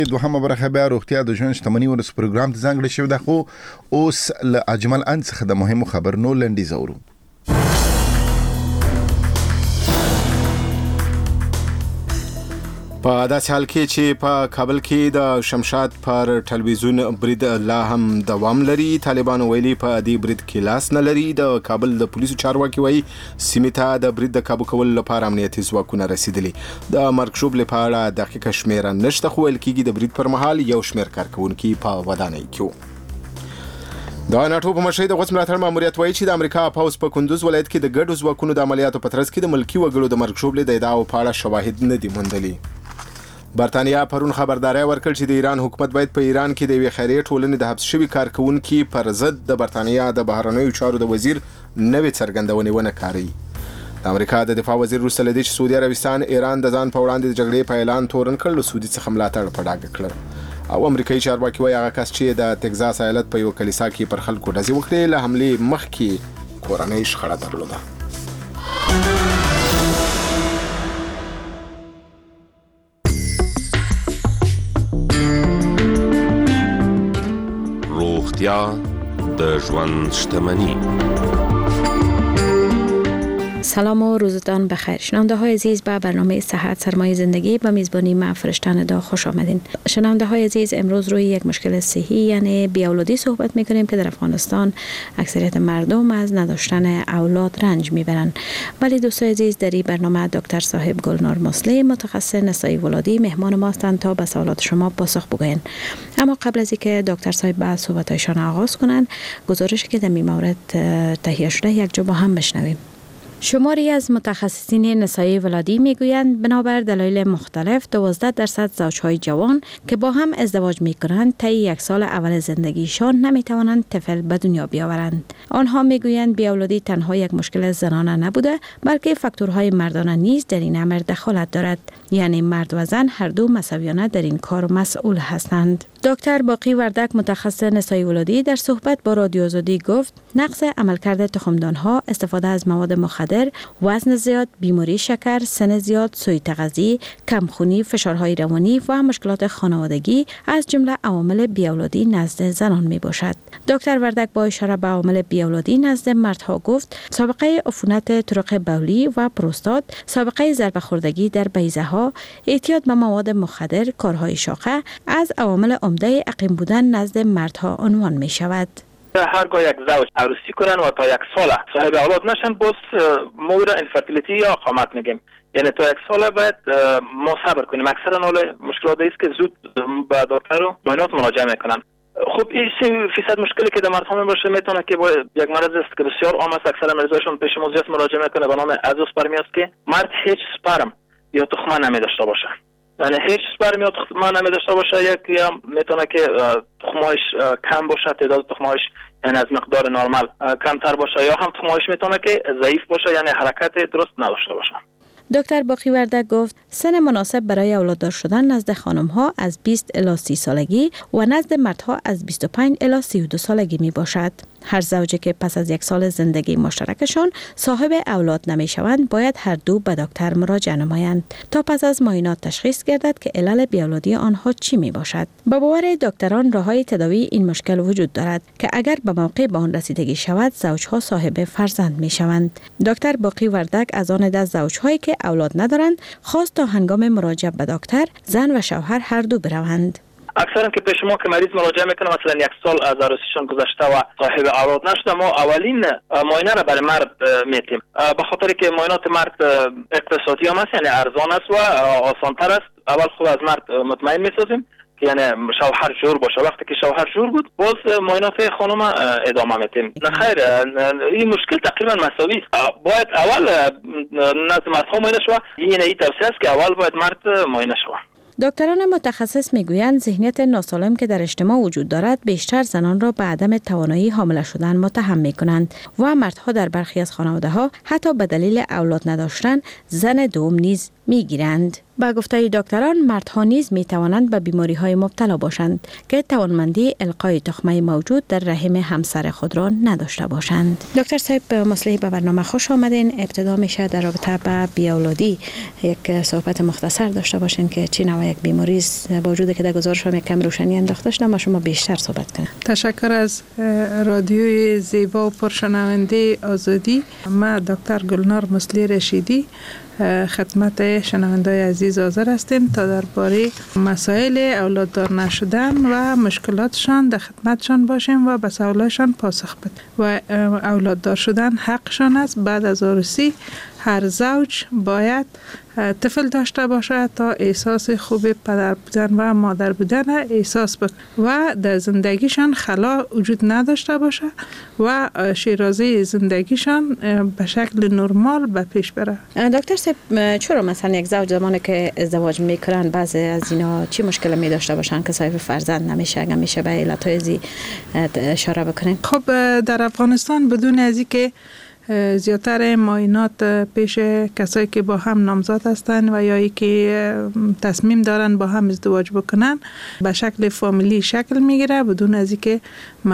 دوهمه برخه بیا روغتیا د ژوند شتمنۍ ورس پروګرام ته ځانګړی شوی ده، خو اوس له اجمل ان څخه د مهمو خبرونو لنډیز اورو. په داسې حال کې چې په کابل کې د شمشاد پر ټلویزیون برید لا هم دوام لري، طالبانو ویلي په دې برید کې لاس نه لري. د کابل د پولیسو چارواکي وایي سیمې ته د برید د کابو کولو لپاره امنیتي ځواکونه رسیدلي. د مرګ ژوبلې په اړه دقیقه شمیره نشته، خو ویل کېږي د برید پر مهال یو شمېر کارکوونکي په ودانۍ کې وو. د ناټو په مشرۍ د غوڅ ملاتړ ماموریت وایي چې د امریکا پوځ په کندوز ولایت کې د ګډو ځواکونو د عملیاتو په ترڅ کې د ملکي وګړو د مرګ ژوبلې د ادعاو په اړه شواهد نه دي موندلي. برتانیا پرون خبرداري ورکړه چې د ایران حکومت باید په ایران کې د یوې خیریه ټولنې د حبس شوي کارکونکو پر ضد د برتانیا د بهرنیو چارو د وزیر نوې څرګندونې ونه کاروي. د امریکا د دفاع وزیر وروسته له دې چې سعودي عربستان ایران د ځان په وړاندې د جګړې په اعلان تورن کړ، له سعودي څخه ملاتړ په ډاګه کړ. او امریکایي چارواکي وایي هغه کس چې د تگزاس ایالت په یو کلیسا کې پر خلکو ډزې وکړې له حملې مخکې کورنۍ شخړه درلوده. روغتیا د ژوند شتمنی. سلام و روزتان بخیر. شنونده های عزیز به برنامه صحت سرمایه زندگی به میزبانی من فرشتن دا خوش آمدین. شنونده های عزیز، امروز روی یک مشکل صحی یعنی بیاولادی صحبت میکنیم که در افغانستان اکثریت مردم از نداشتن اولاد رنج میبرند. ولی دوستان عزیز، در این برنامه دکتر صاحب گلنار مسلی متخصص نسای ولادی مهمان ما هستند تا به سوالات شما پاسخ بگویند. اما قبل از اینکه دکتر صاحب با صحبتایشان آغاز کنند، گزارشی که در این مورد تهیه شده یک جا با هم بشنویم. شماری از متخصصین نسای ولادی میگویند بنابر دلایل مختلف 12% زوجهای جوان که با هم ازدواج میکنند طی یک سال اول زندگیشان نمیتوانند طفل به دنیا بیاورند. آنها میگویند بیاولادی تنها یک مشکل زنانه نبوده، بلکه فاکتورهای مردانه نیز در این امر دخالت دارد، یعنی مرد و زن هر دو مساویانه در این کار مسئول هستند. دکتر باقی وردک متخصص نسای ولادی در صحبت با رادیو آزادی گفت نقص عملکرد تخمدانها، استفاده از مواد مخدر، وزن زیاد، بیماری شکر، سن زیاد، سوء تغذیه، کمخونی، فشارهای روانی و مشکلات خانوادگی از جمله عوامل بیاولادی نزد زنان می باشد. دکتر وردک با اشاره به عوامل بیاولادی نزد مردها گفت سابقه عفونت طرق بولی و پروستات، سابقه ضربه خوردگی در بیضه ها، اعتیاد به مواد مخدر، کارهای شاقه از عوامل عمده عقیم بودن نزد مردها عنوان می شود. هرگاه یک زوج عروسی کنن و تا یک سال صاحب اولاد نشن، باز ما را انفرتیلیتی یا قامت میگیم، یعنی تا یک سال باید ما صبر کنیم. اکثرا مشکلاتی است که زود به دکتر و معاینات مراجعه میکنن. خب این 3% مشکلی که در مردها باشه میتونه که یک مرض است که بسیار عام است، اکثر مریضایشون پیش موزیات مراجعه میکنه به نام ازوسپرمی است که مرد هیچ سپرم یا تخمه نمی داشته باشه، یعنی هیچ سپرم یا تخمه نمی داشته باشه، یا میتونه که تخمهایش کم باشه، تعداد تخمهایش یعنی از مقدار نرمال کمتر باشه، یا هم تخمهایش میتونه که ضعیف باشه، یعنی حرکت درست نداشته باشه. دکتر باقی وردک گفت سن مناسب برای اولاددار شدن نزد خانم‌ها از 20 الی 30 سالگی و نزد مردها از 25 الی 32 سالگی می باشد. هر زوجه که پس از یک سال زندگی مشترکشان صاحب اولاد نمی شوند باید هر دو به دکتر مراجعه نمایند تا پس از معاینات تشخیص گردد که علل بیاولادی آنها چی می باشد. به باور دکتران راههای تداوی این مشکل وجود دارد که اگر به موقع به آن رسیدگی شود زوجها صاحب فرزند می شوند. دکتر باقی وردک از آن دست زوجهایی که اولاد ندارند خواست تا هنگام مراجعه به دکتر زن و شوهر هر دو بروند. اکثرا که پیش ما که مریض مراجعه میکنه مثلا یک سال از عروسیشون گذشته و صاحب اولاد نشده، ما اولین معاینه را برای مرد میتیم، به خاطر که معاینات مرد اقتصادی هم است، یعنی ارزان است و آسان تر است. اول خود از مرد مطمئن میسازیم که یعنی شوهر جور باشه. وقتی که شوهر جور بود باز معاینات خانم ادامه میتیم. نه خیر، این مشکل تقریبا مساوی است. باید اول نزد مردها معاینه شود. این توصیه است که اول باید مرد معاینه شود. دکتران متخصص میگویند ذهنیت ناسالم که در اجتماع وجود دارد بیشتر زنان را به عدم توانایی حامله شدن متهم میکنند و مردها در برخی از خانواده‌ها حتی به دلیل اولاد نداشتن زن دوم نیز میگیرند. با گفته دکتران مردها نیز می توانند به بیماری های مبتلا باشند که توانمندی القای تخمه موجود در رحم همسر خود را نداشته باشند. دکتر صاحب مصلحی به برنامه خوش آمدین. ابتدا میشه در رابطه با بیاولادی یک صحبت مختصر داشته باشین که چی نوع یک بیماری است، با وجودی که در گزارش هم کم روشنی انداخته شده، ما شما بیشتر صحبت کنید. تشکر از رادیوی زیبا و پرشنونده آزادی. من دکتر گلنار مصلحی رشیدی خدمت شنوندای عزیز حاضر هستیم تا درباره مسائل اولاددار نشدن و مشکلاتشان در خدمتشان باشیم و به سوالشان پاسخ بدیم. و اولاددار شدن حقشان است. بعد از عروسی هر زوج باید طفل داشته باشه تا احساس خوب پدر بودن و مادر بودن احساس بکنه و در زندگیشان خلا وجود نداشته باشه و شیرازه زندگیشان به شکل نرمال به پیش بره. دکتر صاحب چرا مثلا یک زوج زمانی که ازدواج میکنن بعضی از اینا چی مشکل می داشته باشن که صاحب فرزند نمیشه؟ اگه میشه به علتهای ازی اشاره بکنین. خب در افغانستان بدون از اینکه زیادتر معاینات پیش کسایی که با هم نامزد هستند و یا که تصمیم دارن با هم ازدواج بکنن به شکل فامیلی شکل میگیره بدون از اینکه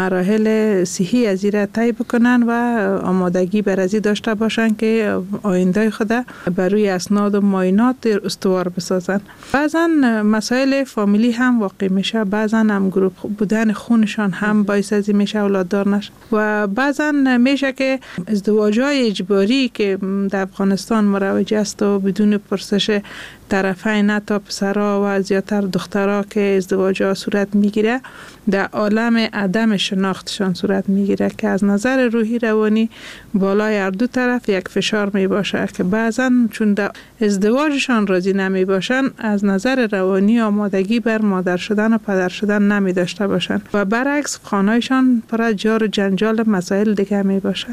مراحل صحی از این طی بکنن و آمادگی بر ازی داشته باشن که آینده خود بر روی اسناد و معاینات استوار بسازن. بعضا مسائل فامیلی هم واقع میشه، بعضا هم گروپ بودن خونشان هم باعث از این میشه اولاددار نشه و بعضا میشه که ازدواج‌های اجباری که در افغانستان مروج است و بدون پرسش طرفین حتی پسرها و زیادتر دخترها که ازدواج‌ها صورت میگیره در عالم عدم شناختشان صورت میگیره که از نظر روحی روانی بالای هر دو طرف یک فشار می باشه که بعضا چون در ازدواجشان راضی نمی باشن از نظر روانی آمادگی بر مادر شدن و پدر شدن نمی داشته باشن و برعکس خانه‌شان پر جار و جنجال مسائل دیگه می باشه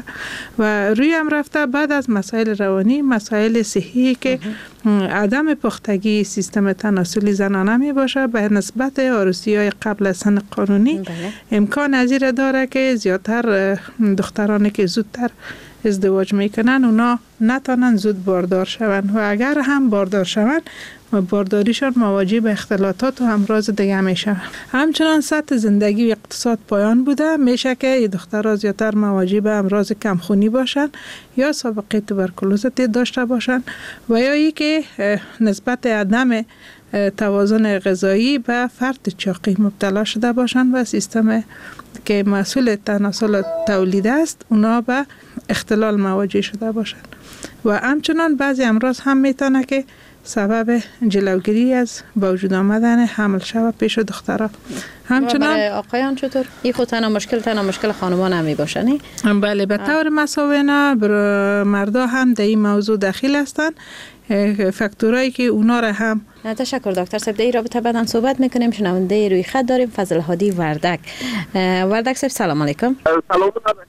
و روی هم رفته بعد از مسائل روانی مسائل صحی که عدم پختگی سیستم تناسلی زنانه می باشه به نسبت عروسی‌های قبل از سن قانونی امکان از این داره که زیادتر دخترانی که زودتر ازدواج میکنن اونا نتانن زود باردار شوند و اگر هم باردار شوند بارداریشان مواجه به اختلالات و امراض دیگه میشه. همچنان سطح زندگی و اقتصاد پایان بوده میشه که دخترها زیادتر مواجه به امراض کمخونی باشن یا سابقه توبرکلوز داشته باشن و یا ای که نسبت عدم توازن غذایی به فرط چاقی مبتلا شده باشند و سیستم که مسئول تناسل تولید است اونا به اختلال مواجه شده باشند و همچنان بعضی امراض هم میتونه که سبب جلوگیری از با وجود آمدن حمل شود پیش دخترها. همچنان برای آقایان چطور؟ این خود تنها مشکل خانمان هم می باشه نه؟ بله به طور مساوی نه مردا هم در این موضوع داخل هستند. فاکتورایی که اونا را هم تشکر دکتر صاحب. در رابطه بعداً صحبت میکنیم. شنونده روی خط داریم فضل هادی وردک. وردک صاحب سلام علیکم. سلام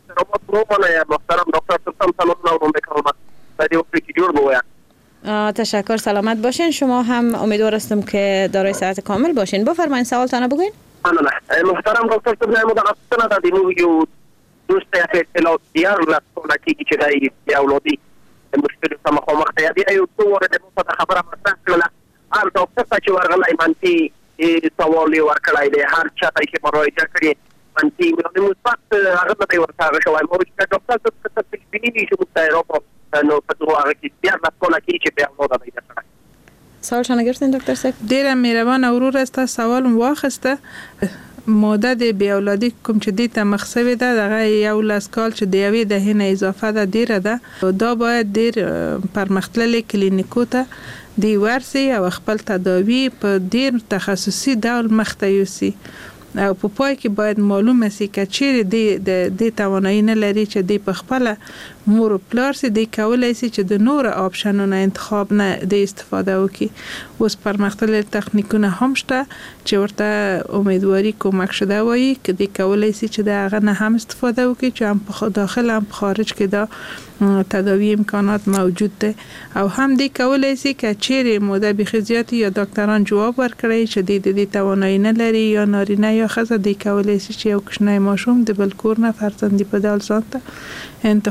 محترم دکتر صاحب سلام علیکم. بدی وقتی جور بویا. تشکر سلامت باشین. شما هم امیدوار هستم که دارای صحت کامل باشین. بفرمایید سوالتان بگوین. نه محترم دکتر صاحب متاسفانه در دینو ویدیو دوست اطلاعات دیار لطفاً که دای اولادی مشکل سم مخامخ دی ایو تو ورته په خبره مطرح کړه هر ډاکټر چې ورغلای منتي سوال ورکړای دی هر چا چې مراجعه کړي منتي نو مثبت هغه ته ورته شوی مو چې ډاکټر څه څه بینی چې په ایروپا نو په دوه هغه کې بیا مسئله کې چې په اولاد دی سره سوالشان گرفتین دکتر صاحب؟ ډیر مهربان اورور است. سوال واخسته مدت بی اولادی کوم چې دې ته مخسوي ده دغه یو لاس کال چې د یوې دهې نه اضافه ده ډیره ده دا باید ډیر پرمختللي کلینیکو ته دی ورسي او خپل تداوی په ډیر تخصصي ډول مخته یوسي او په پای کې باید معلومه سي چې چیرې د توانایي نه لري چې د خپل مور او پلار سي د کولای سي چې د نور آپشنونو انتخاب نه د استفاده وکړي. اوس پرمختللي تخنیکونه هم شته چې ورته امیدواري کومک شده وایي چې د کولای سي چې د هغه نه هم استفاده وکړي چې هم په داخل هم خارج کې دا تداوی امکانات موجود ده او هم دی کولای سي چې چیرې موده بخزیاتی یا دکتران جواب ورکړي چې د توانایی نه لري یا نارینه یا ښځه دی کولای سي چې یو کوچنی ماشوم د بل کور نه فرزندي په ډول ځان ته انتخاب کړي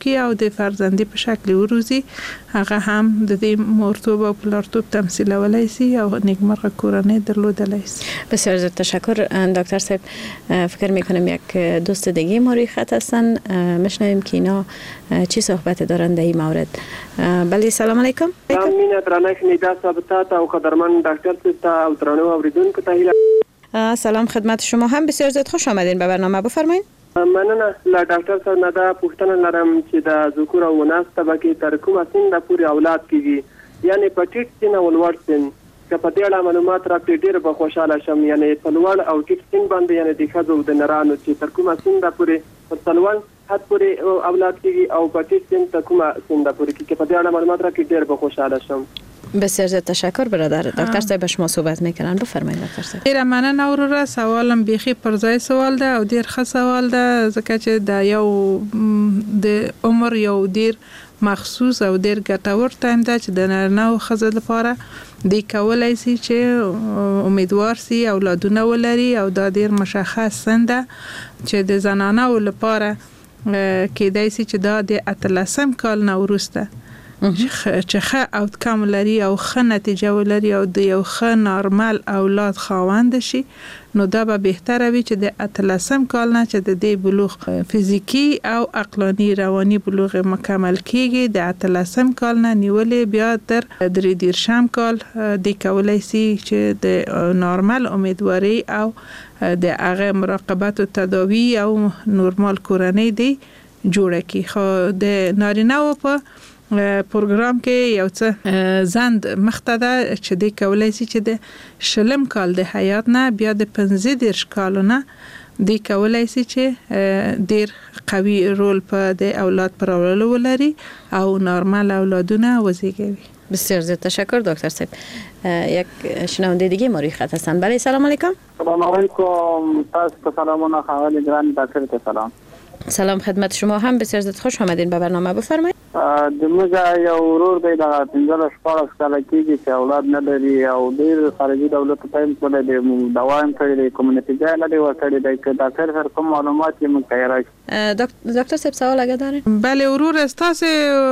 وکړي او د فرزندي په شکل وروزي، هغه هم د دې مورتوب او پلارتوب تمثیلولای شي او نیکمرغه کورنۍ درلودلای شي. بسیار زیاد تشکر دکتر صاحب. فکر میکنم یک دوست دیگه ما روی خط هستن، میشنویم که اینا چی صحبت دارن در این مورد. بله سلام علیکم. سلام مینا درانه شنیده ثابتات او قدرمن دکتر صاحب او درانه اوریدونکو ته سلام خدمت شما هم. بسیار زیاد خوش آمدین به برنامه، بفرمایید. مننه. لا ډاکټر صاحب نه دا پوښتنه لرم چې د ذکر او اناث طبقه تر کومه سن پورې اولاد کیږي، یعنی په ټیټ سن او لوړ سن. که په دې اړه معلومات راکړئ ډېر به خوشاله شم، یعنی په لوړ او ټیټ سن باندې، یعنی د ښځو د نرانو چې تر کومه سن پورې په لوړ حد پورې اولاد کیږي او په ټیټ سن تر کومه سن پورې کیږي، په دې اړه معلومات راکړئ ډېر به خوشاله شم. بسیار زیاد تشکر برادر. دکتر صاحب شما صحبت میکنن، بفرمایید دکتر صاحب. ډیر مننه وروره، سوالم بیخي پر ځای سوال ده او ډیر ښه سوال ده، ځکه چې د یو د عمر یو ډیر مخصوص او ډیر ګټور ټایم ده چې د نارینه او ښځو لپاره دی کولای شي چې امیدوار سي اولادونه ولري، او دا ډیر مشخص سن ده چې د زنانو لپاره کېدای شي چې دا د 18 کال نه وروسته چې ښه آوتکم لري او ښه نتیجه ولري او د یو ښه نارمل اولاد خاوند شي، نو دا به بهتره وي چې د 18 کال نه چې د دې بلوغ فزیکی او عقلانی رواني بلوغ مکمل کیږي، د 18 کال نه نیولې بیا تر 23 کال د کولای شي چې د نارمل امیدواري او د هغه مراقبت او تداوی او نورمال کورنۍ دی جوړه کی. خو د نارینه په پروګرام کې یو څه زند مخته ده چې د کولای شي چې د 20 کال د حیات نه بیا د 15 کالونه د کولای شي چې ډیر قوي رول په د اولاد پرورلو ولري او نارمل اولادونه وزیږوي. بسیار زیاد تشکر دکتر صاحب. یک شنونده دیگه ما روی خط هستن. بله سلام علیکم. سلام علیکم. تاسو سلامونه خواهی گران دکتر سلام. سلام خدمت شما هم. بسیار زیاد خوش آمدین به برنامه، بفرمایید. د موږ یو ورور دی د 15 کال کېږي چې اولاد نه لري او ډېر خارجي دولت ته هم کولای دی دوام کوي، د کمیونټي ځای نه دی ورکړی دی. که ډاکټر سره کوم معلومات یې موږ ته راکړي. دکتر صاحب سوال اگه دارین؟ بله ورور استاسو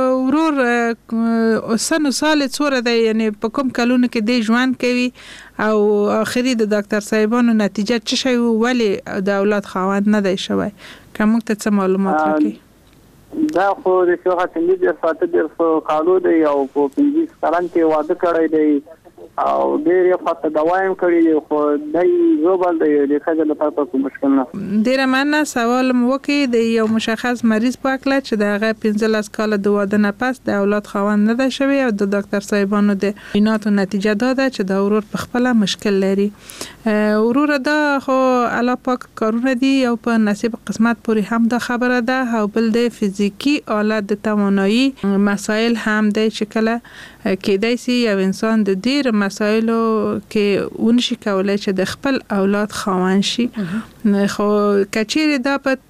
ورور سن و سال څوره دی، یعنی په کوم کلونو کې دی ژوند کوي او اخري د ډاکټر صاحبانو نتیجه څه شوی، ولی د اولاد خاوند نه دی شوی؟ که موږ ته څه معلومات راکړي. دا خو د شوخه تندې د فاته د کالو دی او په 15 کلن کې واده کړی دی او ډېر یې فاته دوایم کړی دی، خو دای زوبل دی د خځه لپاره کوم مشکل نه. ډېر مننه. سوال مو وکړي د یو مشخص مریض په اړه چې د هغه 15 کال د واده نه پس د اولاد خاوند نه دی شوی او د ډاکټر صاحبانو د عیناتو نتیجه داده چې د ورور په خپل مشکل لري. ورور دا خو الله پاک کارونه دي او په نصیب قسمت پورې هم دا خبره ده، او بل د فزیکی حالت د توانایی مسائل هم دی چې کله کېدای شي یو انسان د ډېر مسایلو کې ونشي کولای چې د خپل اولاد خاوند شي. خو کچېره دا په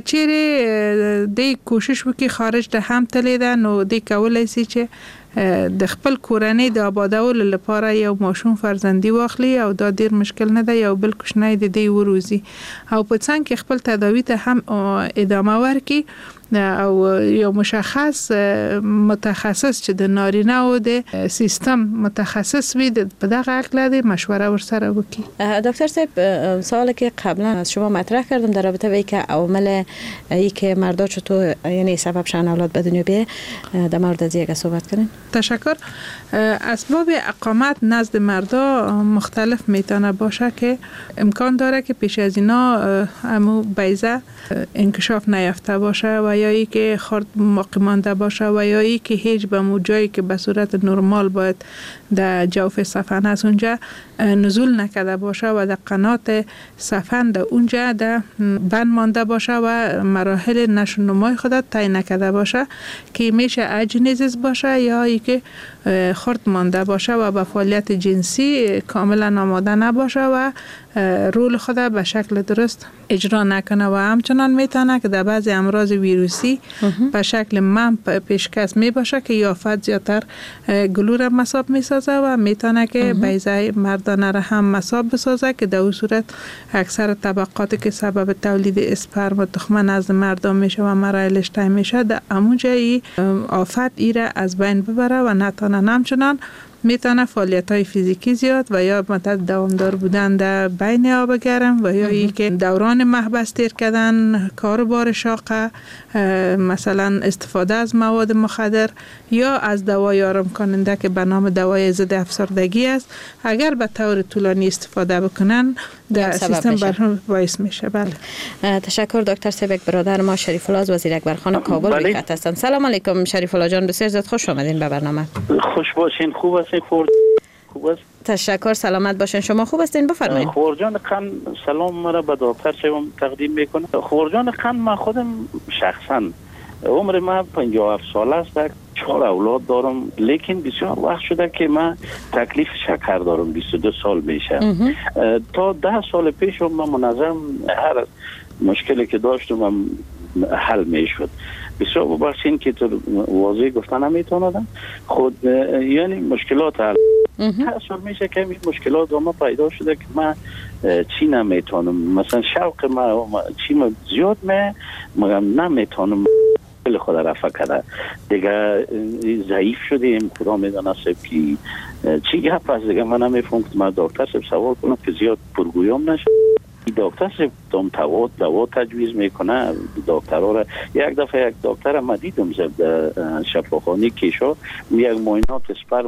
کچېره د کوشش وکي خارج ته هم تللی ده، نو د کولای شي چې د خپل کورنۍ د آبادولو لپاره یو ماشوم فرزندي واخلي او دا ډیر مشکل نه ده، یو بل کوشنۍ د دې وروزي او په څنګه کې خپل تداوی ته هم ادامه ورکړي او یو مشخص متخصص چې د نارینه او د سیستم متخصص وي په دغه اړه د مشوره ورسره وکړي. دکتر صاحب سوالی که قبلا از شما مطرح کردم در رابطه با اینکه عوامل ای که مردا چطور یعنی سبب شدن اولاد به دنیا بیه، در مورد از یک صحبت کنین. تشکر. اسباب اقامت نزد مردا مختلف میتونه باشه که امکان داره که پیش از اینا همو بیضه انکشاف نیافته باشه و یا ای که خرد باقی مانده باشه و یا ای که هیچ به مو جایی که به صورت نرمال باید در جوف سفن از اونجا نزول نکده باشه و در قنات سفن در اونجا در بند مانده باشه و مراحل نشونمای خود طی نکده باشه که میشه اجنیزیس باشه یا ای که خرد مانده باشه و به فعالیت جنسی کاملا آماده نباشه و رول خود به شکل درست اجرا نکنه و همچنان میتونه که در بعضی امراض ویروسی ویروسی به شکل ممپ پیشکش می باشه که یافت زیادتر گلو را مصاب می سازه و میتونه که بیضه مردانه را هم مصاب بسازه که در اون صورت اکثر طبقاتی که سبب تولید اسپرم و تخمه نزد مردم میشه و مراحلش طی میشه در همونجا ای آفت ای را از بین ببره و نتانه همچنان میتونه فعالیت های فیزیکی زیاد و یا مدت دوامدار بودن در بین آب گرم و یا ای که دوران محبس تیر کردن، کار بار شاقه، مثلا استفاده از مواد مخدر یا از دوای آرام کننده که به نام دوای ضد افسردگی است، اگر به طور طولانی استفاده بکنن در سیستم برهم باعث میشه. بله. تشکر دکتر سیبک. برادر ما شریف الله از وزیر اکبرخان کابل روی خط هستند. سلام علیکم شریف الله جان، بسیار زیاد خوش آمدین به برنامه. خوش باشین. خوب هستین خورد؟ خوب است. تشکر، سلامت باشین. شما خوب هستین؟ بفرمایید. خورجان قند سلام مرا به دکتر صاحب تقدیم میکنم. خورجان قند من خودم شخصا عمر من 57 سال است، 4 اولاد دارم، لیکن بسیار وقت شده که من تکلیف شکر دارم. 22 سال میشه. تا 10 سال پیش من منظم هر مشکلی که داشتم حل میشد. بسیار ببخشید که تو واضح گفتن نمیتونم خود یعنی مشکلات حل. هر سال میشه که این مشکلات ما پیدا شده که من چی نمیتونم، مثلا شوق ما چی ما زیاد مگم نمیتونم خود رفع کرده دیگه، ضعیف شدیم. خدا میدانه که چی گپ است دیگه. من نمیفهم که من دکتر صاحب سوال کنم که زیاد پرگویم نشه. دکتر صاحب دوا تجویز میکنه. دکترها را یک دفعه یک دکتر ما دیدم در شفاخانه کیشا، یک معاینات اسپرم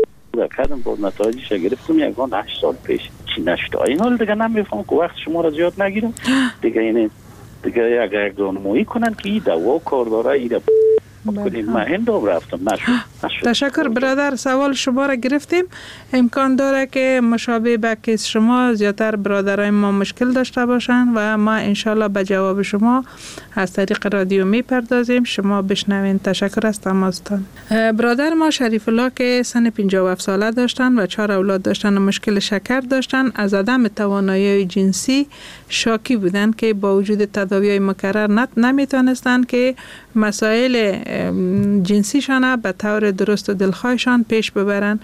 کردم، با نتایجش گرفتم یگان 8 سال پیش. چی نشد این حال دیگه نمیفهم که وقت شما را زیاد نگیرم دیگه. یعنی دیگه یک راهنمایی کنن که این دوا کار داره، این کنیم. من هندوم رفتم نشد. تشکر برادر، سوال شما را گرفتیم. امکان داره که مشابه به کیس شما زیادتر برادرای ما مشکل داشته باشن و ما انشالله به جواب شما از طریق رادیو میپردازیم، شما بشنوین. تشکر از تماستان. برادر ما شریف الله که سن 57 ساله داشتن و 4 اولاد داشتن و مشکل شکر داشتن، از عدم توانایی جنسی شاکی بودن که با وجود تداوی‌های مکرر نمیتونستن که مسائل جنسیشان به طور درست و دلخواهشان پیش ببرن.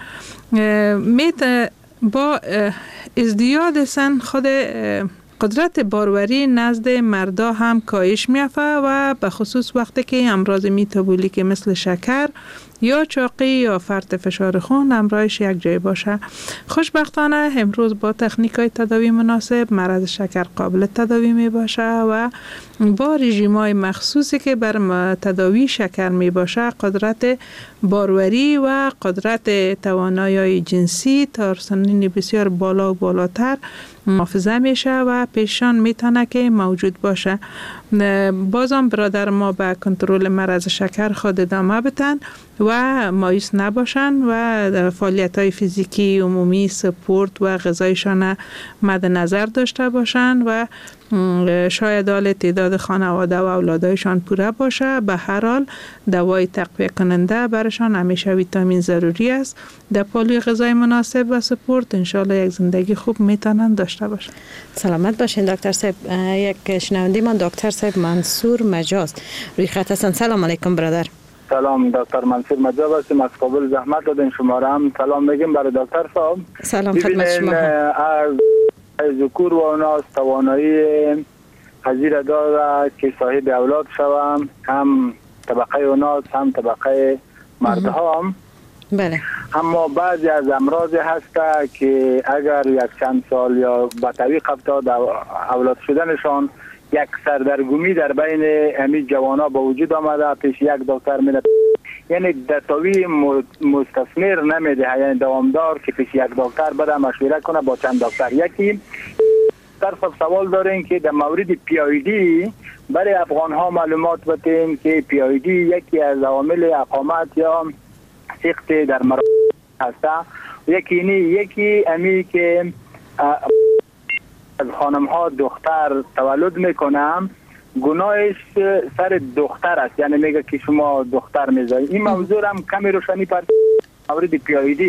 با ازدیاد سن خود قدرت باروری نزد مردا هم کاهش میافته و به خصوص وقتی که امراض میتابولیک مثل شکر یا چاقی یا فرط فشار خون همراهش یک جای باشه. خوشبختانه امروز با تکنیک‌های تداوی مناسب مرض شکر قابل تداوی می باشه و با رژیم‌های مخصوصی که بر تداوی شکر می باشه قدرت باروری و قدرت توانایی جنسی تا سنین بسیار بالا و بالاتر محافظه میشه و پیشان میتونه که موجود باشه. بازم برادر ما به کنترل مرض شکر خود ادامه بدن و مایوس نباشن و فعالیت های فیزیکی عمومی، سپورت و غذایشان مد نظر داشته باشن و شاید حال تعداد خانواده و اولادایشان پوره باشه. به هر حال دوای تقویت کننده برشان همیشه ویتامین ضروری است. در پالوی غذای مناسب و سپورت انشالله یک زندگی خوب میتونن داشته باشن. سلامت باشین دکتر صاحب. یک شنونده من دکتر صاحب منصور مجاز روی خط هستن. سلام علیکم برادر. سلام دکتر منصور مجاز هستم از کابل. زحمت دادین شما را هم سلام میگیم برای دکتر صاحب. سلام خدمت شما. از ذکور و اناث توانایی پذیر داره که صاحب اولاد شوم، هم طبقه اناث هم طبقه مردها هم. بله. اما بعضی از امراض هست که اگر یک چند سال یا به طریق افتاد اولاد شدنشان یک سردرگمی در بین همین جوانا با وجود آمده، پیش یک دکتر میره، یعنی دتاوی مستثمر نمیده، یعنی دوامدار که پیش یک دکتر بره مشوره کنه با چند دکتر. یکی طرف سوال دارین که در مورد PID برای افغان ها معلومات بدین که PID یکی از عوامل اقامت یا سخت در مراحل هسته. یکی امی که از خانم ها دختر تولد میکنم گناهش سر دختر است، یعنی میگه که شما دختر میزایی. این موضوع هم کمی روشنی پر مورد PID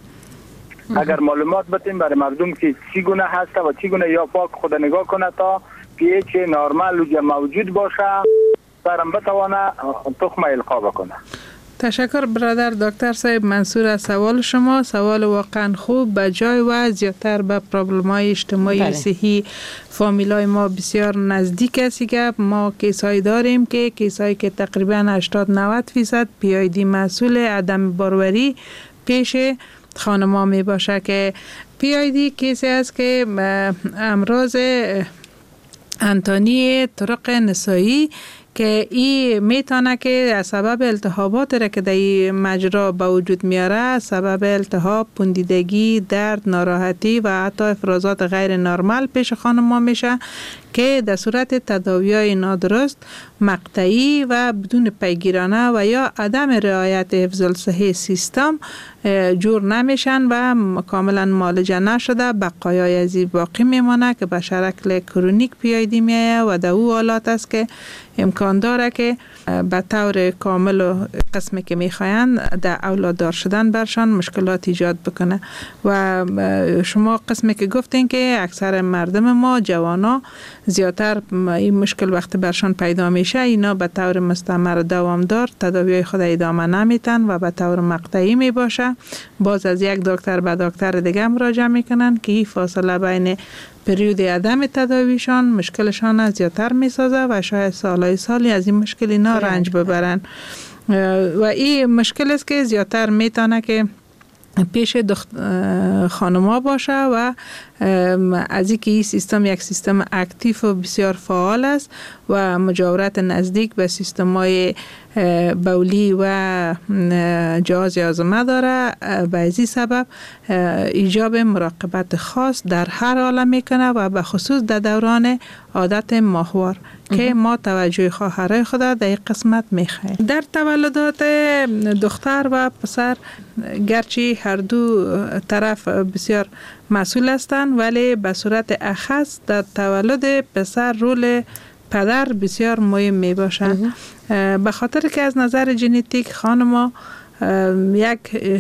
اگر معلومات بدین برای مردم که چی گونه هست و چی گونه، یا پاک خود نگاه کنه تا pH نرمال موجود باشه دخترم بتوانه تخم القا بکنه. تشکر برادر دکتر صاحب منصور از سوال شما. سوال واقعا خوب به جای و زیادتر به پرابلم‌های اجتماعی صحی فامیلای ما بسیار نزدیک است. که ما کیسایی داریم که کیسایی که تقریبا 80-90% PID مسئول عدم باروری پیش خانم‌ها می باشه که PID کیسی است که امراض انتانی طرق نسایی که این میتونه که از سبب التهابات را که در این مجرا به وجود میاره، سبب التهاب، پوندیدگی، درد، ناراحتی و حتی افرازات غیر نرمال پیش خانم‌ها میشه که در صورت تداوی‌های نادرست، مقطعی و بدون پیگیرانه و یا عدم رعایت حفظ الصحه سیستم جور نمیشن و کاملا معالجه نشده بقایای از این باقی میمانه که به شکل کرونیک PID میایه و در او حالات است که امکان داره که به طور کامل و قسمی که میخواین در اولاددار شدن برشان مشکلات ایجاد بکنه. و شما قسمی که گفتین که اکثر مردم ما جوانا زیادتر این مشکل وقتی برشان پیدا میشه اینا به طور مستمر دوامدار تداوی خود ادامه نمیتن و به طور مقطعی می باشه. باز از یک دکتر به دکتر دیگه مراجعه میکنن که این فاصله بین پریود عدم تداویشان مشکلشان زیادتر میسازه و شاید سالی از این مشکل اینا رنج ببرن و این مشکل است که زیادتر میتونه که پیش خانم‌ها باشه و از اینکه این سیستم یک سیستم اکتیو و بسیار فعال است و مجاورت نزدیک به سیستم‌های بولی و جهاز هاضمه داره، به این سبب ایجاب مراقبت خاص در هر حال میکنه و به خصوص در دوران عادت ماهوار که ما توجه خواهرای خود در این قسمت میخواهیم. در تولدات دختر و پسر گرچه هر دو طرف بسیار مسئول هستند ولی به صورت اخص در تولد پسر رول پدر بسیار مهم می باشه به خاطر که از نظر ژنتیک خانم‌ها یک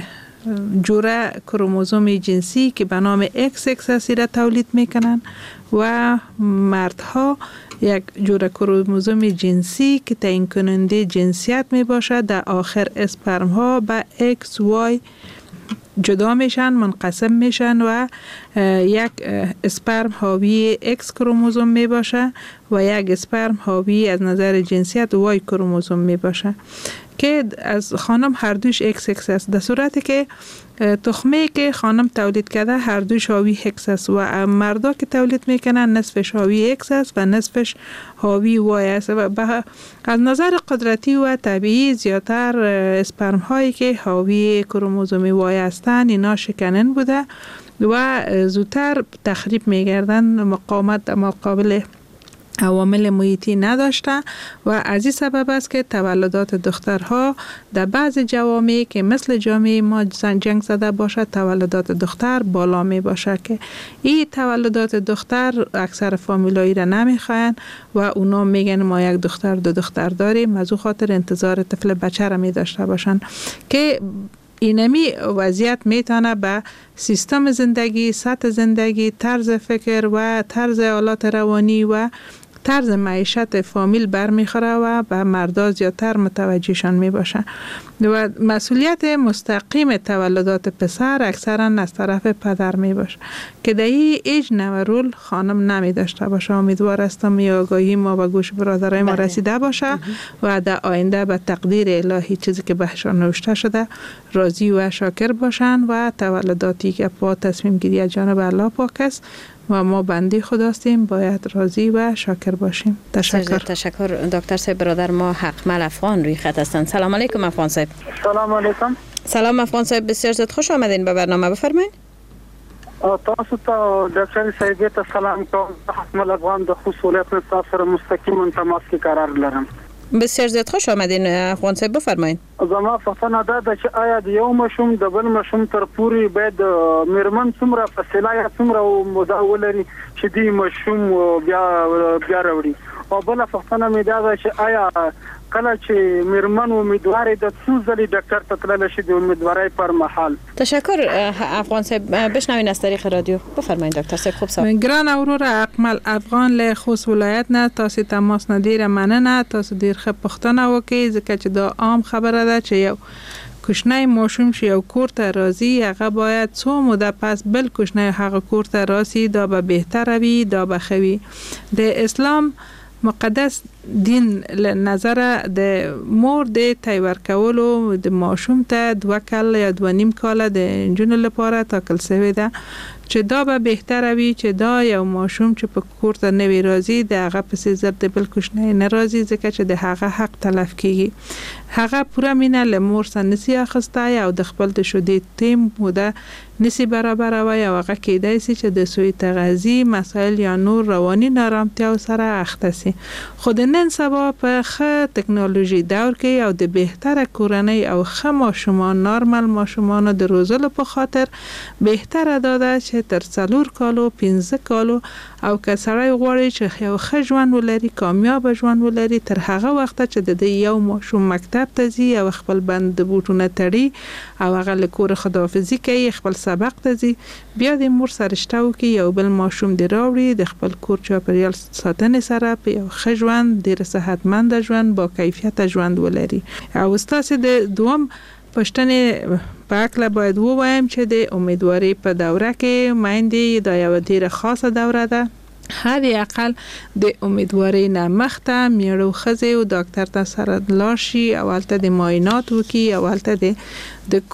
جوره کروموزوم جنسی که به نام XX را تولید میکنن و مردها یک جوره کروموزوم جنسی که تعیین کننده جنسیت می باشه در آخر اسپرم ها به XY جدا میشن، منقسم میشن و یک اسپرم حاوی X کروموزوم می باشه و یک اسپرم حاوی از نظر جنسیت Y کروموزوم می باشه که از خانم هر دوش XX است. در صورتی که تخمه که خانم تولید کرده هر دوش حاوی X است و مردا که تولید میکنن نصفش حاوی X است و نصفش حاوی Y است و از نظر قدرتی و طبیعی زیادتر اسپرم هایی که حاوی کروموزوم Y هستند اینا شکنن بوده و زودتر تخریب میگردن، مقاومت مقابل عوامل محیطی نداشته و از این سبب است که تولدات دخترها در بعض جوامع که مثل جامعه ما جنگ زده باشه تولدات دختر بالا می باشه که این تولدات دختر اکثر فامیلایی را نمیخواین و اونا میگن ما یک دختر دو دختر داریم، از او خاطر انتظار طفل بچه را می داشته باشن که اینمی وضعیت میتونه به سیستم زندگی، سطح زندگی، طرز فکر و طرز حالات روانی و طرز معیشت فامیل برمیخوره و به مردا زیادتر متوجهشان میباشه و مسئولیت مستقیم تولدات پسر اکثرا از طرف پدر میباشه که در این ایج نو رول خانم نمیداشته باشه. امیدوار هستم این آگاهی ما به گوش برادرای ما رسیده باشه و در آینده به تقدیر الهی چیزی که بهشان نوشته شده راضی و شاکر باشن و تولداتی که با تصمیم گیری از جانب الله پاک است و ما بندی خداستیم باید راضی و شاکر باشیم. تشکر دکتر صاحب. برادر ما حقمل افغان روی خط هستند. سلام علیکم افغان صاحب. سلام علیکم. سلام افغان صاحب، بسیار زیاد خوش آمدین به برنامه، بفرمایید. تاسو ته دکتر صاحب ته سلام کوم. حقمل افغان د خصوصیت سره مستقیم تماس کې قرار لرم. بسیار زیاد خوش آمدین افغان صاحب، بفرمایید. زما پوښتنه دا ده چې آیا د یو ماشوم د بل ماشوم تر پورې باید میرمن څومره فاصله یا څومره موده ولري چې دی ماشوم بیا راوړي؟ او بل پوښتنه مې دا ده چې آیا کله چې میرمن امیدوارې د څو ځلې ډاکټر ته تللی شي د امیدوارۍ پر مهال؟ تشکر افغان صاحب. بشنوین از طریق رادیو. بفرمایید دکتر صاحب. خوب صاحب. گران اورور اکمل افغان له خوست ولایت نه تاسو تماس نه ډیره مننه. تاسو ډیر ښه پوښتنه وکړئ ځکه چې دا عام خبره ده چې یو کوچنی ماشوم چې یو کور ته راځي هغه باید څو موده پس بل کوچنی هغه کور ته راسي، دا به بهتره وي، دا به ښه وي. د اسلام مقدس دین له نظر د مور د تیور کولو د ماشوم ته 2 کال یا 2.5 کال د انجونو لپاره ټاکل شوی ده چې دا به بهتره وي چې دا یو ماشوم چې په کور ته نوی راځي د هغه پسې زر د بل کوچنی نه راځي ځکه چې د هغه حق تلف کیږي. هغه پوره مینه له مور سره نسی اخیستی او د خپل د شودې تیم موده نسی برابروي او هغه کېدای شي چې د سوی تغذی مسائل یا نور رواني نارامتیا سره اخته شي. خو د نن سبا په ښه ټکنالوژي دور کې او د بهتره کورنۍ او ښه ماشومان نارمل ماشومان د روزلو په خاطر بهتره داده چې تر 4 کالو 15 کالو او که سړی غواړي چې یو ښه ژوند ولري، کامیاب ژوند ولري، تر هغه وخت چې د یو ماشوم مکتب ته ځي او خپل بند بوټونه تړي او هغه له کور خداحافظي کوي، خپل سبق ته ځي، بیا د مور سره شته وکړي یو بل ماشوم دی راوړي د خپل کور چاپیریال ساتنې سره په یو ښه ژوند، ډېر صحتمند ژوند، با کیفیت ژوند ولري. او ستاسو د دوم پښتنې په اکله باید ووایم چې د امیدواري په دوره کې میندې دا یو ډیره خاصه دوره ده. حد اقل د امیدواري نه مخته میړو ښځې او ډاکټر ته سره لاړ شي او هلته د معاینات وکړي او هلته د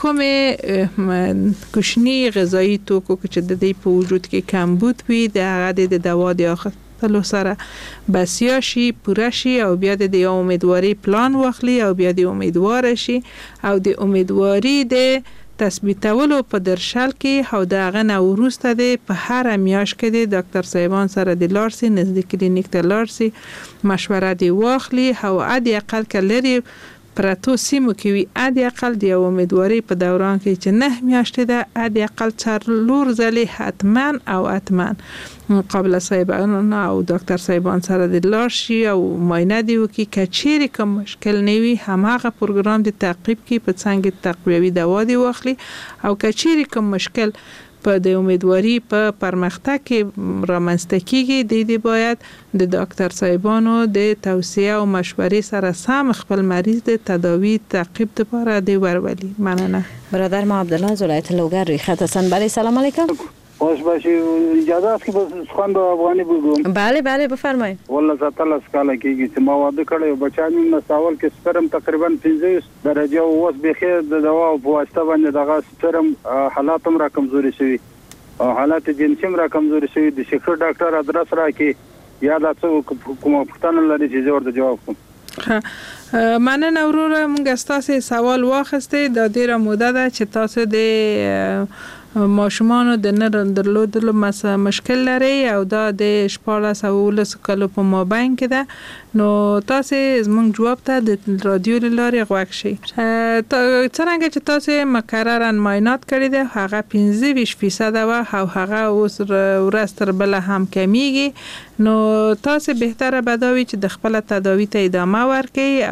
کومې کوچني غذایي توکو چې د دې په وجود کې کمبود وي د هغه د دوا د اخیستلو سره بسیا شي، پوره شي او بیا د امیدواري پلان واخلي او بیا د امیدوار شي او د امیدواري د تثبیتولو په درشل کې او د هغه نه وروسته د په هر میاشت کې د ډاکټر صاحبان سره د لاړ شي، نزدیک کلینیک ته لاړ شي، مشوره دی واخلي او عادي اقل کلري پراتو سیمو کې وي عادي اقل د امیدواري په دوران کې چې 9 میاشتې ده عادي اقل 4 ځلې حتما او حتما قبل صاحبان او ډاکټر صاحبان سره د لاړ شي او معاینه دی وکړي. که چیرې کوم مشکل نه وي هماغه پروګرام د تعقیب کې په څنګه تقویوي دوا دی واخلي او که چیرې کوم مشکل په د امیدواري په پرمختګ کې رامنځته کیږي د باید د ډاکټر صاحبانو د توصیه او مشورې سره سم خپل مریض د تداوی تعقیب لپاره دی ورولي. ممنونم. برادر ما عبدالله از ولایت لوگر روی خط هستن. بله سلام علیکم. خوش باشی. اجازه است که سخن به افغانی بگویم؟ بله بله بفرمایید. والله 17 سال کېږي چې ما واده کړی او بچیان مې ساول کې سپرم تقریبا 15 درجه او اوس بخیر د دوا په واسطه باندې دغه سپرم حالات هم را کمزوري شوي او حالات جنسي هم را کمزوري شوي. د شکر ډاکټر ادرس راکړي یا دا څه کومه پوښتنه لري چې زه ورته جواب کوم؟ مننه وروره. موږ ستاسو سوال واخیستې د ډیره موده ده چې تاسو د ماشومانو د نرم درلودلو مشکل لري او دا د 14 او 19 کالو په مابین کې ده. نو تاسو زموږ جواب ته د رادیو لارې غوږ شئ. څنګه چې تاسو مکررا معاینات کړی دی هغه 25% و او هغه اوس ورځ تر بل هم کمیږي. نو تاسو بهتره بدوي چې د خپل تداوی ته ادامه ورکړئ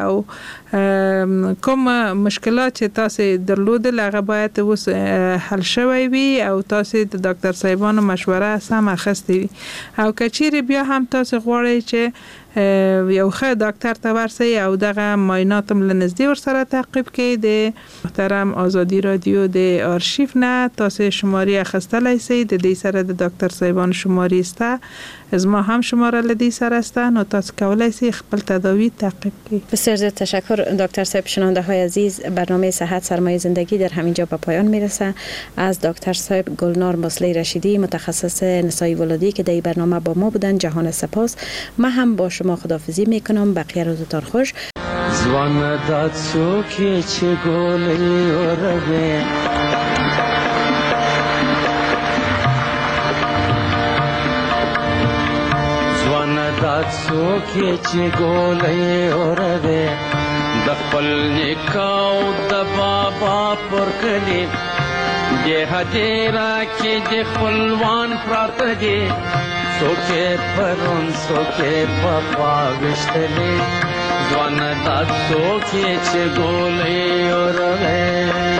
او کوم مشکلات چې تاسو درلودل هغه باید اوس حل شوی وي او تاسو د ډاکټر صاحبانو مشوره سم اخیستې وي او که چیرې بیا هم تاسو غواړئ چې یو ښه ډاکټر ته ورسئ او دغه معاینات هم له نږدې ورسره تعقیب کړئ. د محترم آزادي رادیو د آرشیف نه تاسو شمارې اخیستلی شئ. د دې سره د ډاکټر صاحبانو شمارې سته، از ما هم شماره له دې سره سته. نو تاسو کولی شئ خپل تداوی تعقیب کړئ. بسیار زیاد تشکر دکتر صاحب. شنونده های عزیز برنامه صحت سرمایه زندگی در همینجا به پایان میرسه. از دکتر صاحب گلنار مصلی رشیدی متخصص نسایی ولادی که در برنامه با ما بودن جهان سپاس. ما هم با شما خداحافظی میکنم. بقیه روزتان خوش. زوان داد سوکی چه گلی ورده زوان داد سوکی چه گلی ورده د خپل نیکاو د بابا پر کلی د هدیرا کې د خپلوان پراته دي څوک پرون څوک په خوا وشتلې ځوان دا څوک چې ګولې اورغې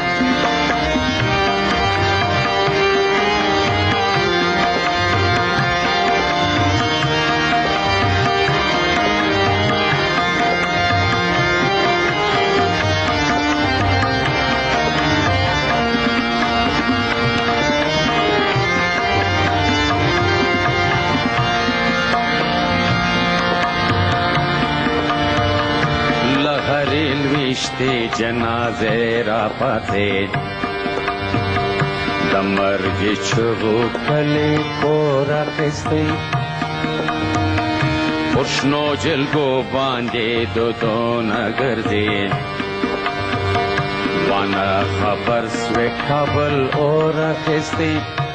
وشتی جنازه را پاتید د مرګ چغو کلی پور اخیستی پشنو جلگو باندې دودونه ګرځید وانا خبر سوی کابل اور اخیستی